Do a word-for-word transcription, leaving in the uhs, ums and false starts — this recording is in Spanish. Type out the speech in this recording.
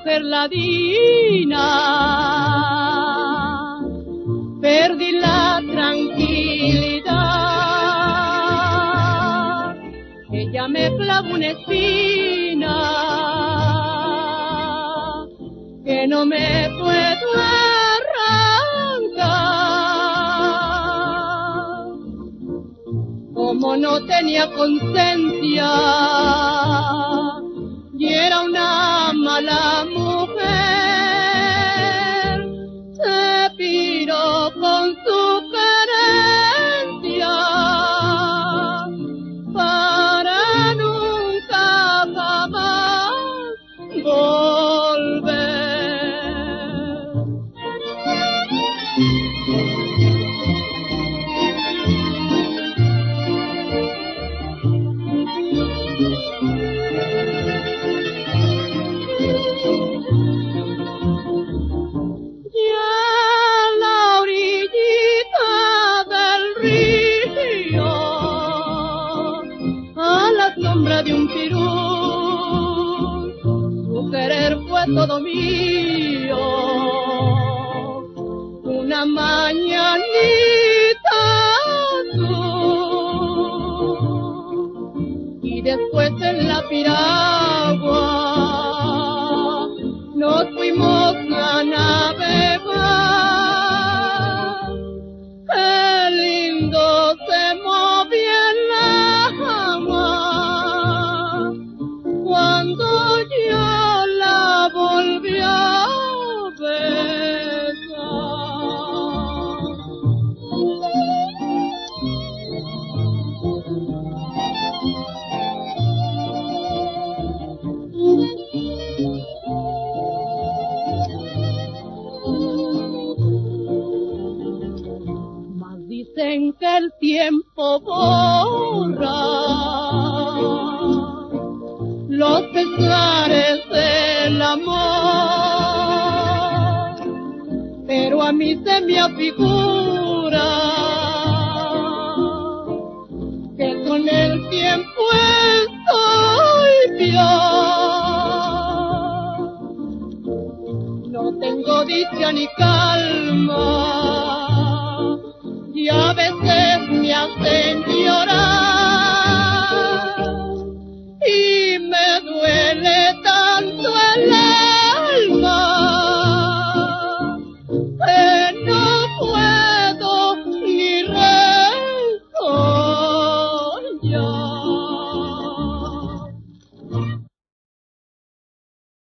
mujer ladina, perdí la tranquilidad. Ella me clavó una espina que no me puedo arrancar. Como no tenía conciencia y era una mala mujer, se piró con su querencia para nunca jamás volver. De un pirú, su querer fue todo mío. Una mañanita azul y después en la piragua nos fuimos a navegar. Qué lindo se movía en la agua cuando yo la volví a besar. Mas dicen que el tiempo borra los pesares del amor, pero a mí se me afigura que con el tiempo estoy peor. No tengo dicha ni calma